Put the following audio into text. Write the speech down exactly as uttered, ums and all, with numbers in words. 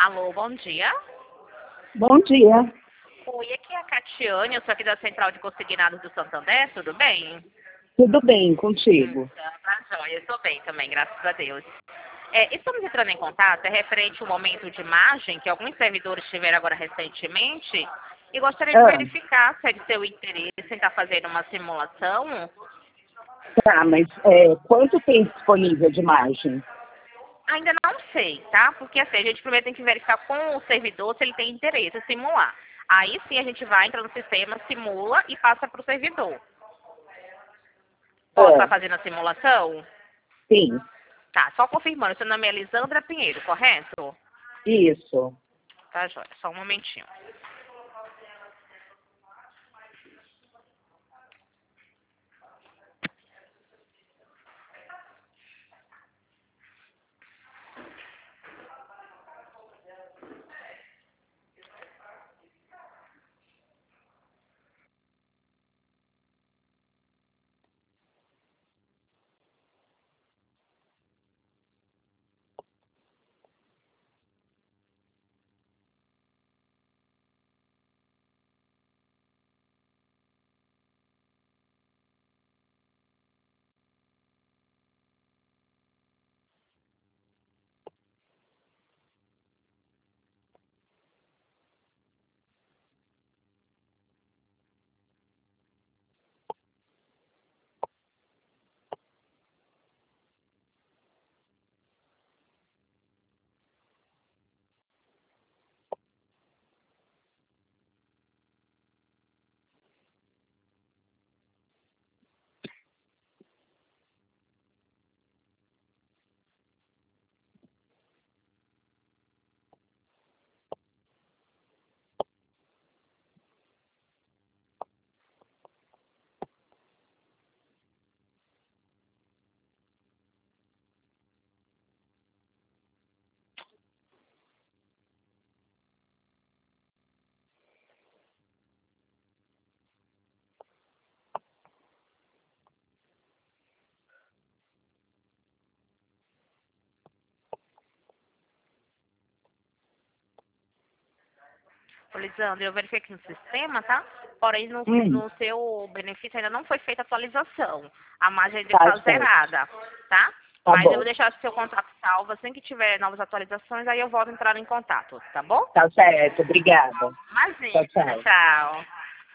Alô, bom dia. Bom dia. Oi, aqui é a Catiane, eu sou aqui da Central de Consignados do Santander, tudo bem? Tudo bem Hum, contigo? tá joia, estou bem também, graças a Deus. É, estamos entrando em contato, é referente ao momento de imagem que alguns servidores tiveram agora recentemente e gostaria de Ah, verificar se é de seu interesse em estar fazendo uma simulação. tá, mas é, quanto tem disponível de imagem? Ainda não sei, tá? Porque assim, a gente primeiro tem que verificar com o servidor se ele tem interesse em simular. Aí sim a gente vai, entra no sistema, simula e passa para o servidor. Posso estar Ah, fazendo a simulação? sim, Tá, só confirmando, seu nome é Elisandra Pinheiro, correto? isso. Tá, joia, só um momentinho. Ô, Lisandra, eu verifiquei aqui no sistema, tá? Porém, no, Hum, no seu benefício ainda não foi feita a atualização. A margem ainda tá está certo. zerada, tá? Tá Mas eu vou bom. deixar o seu contato salvo. Assim que tiver novas atualizações, aí eu volto a entrar em contato, tá bom? Tá certo, obrigada. Imagina, Tchau, tchau. tchau.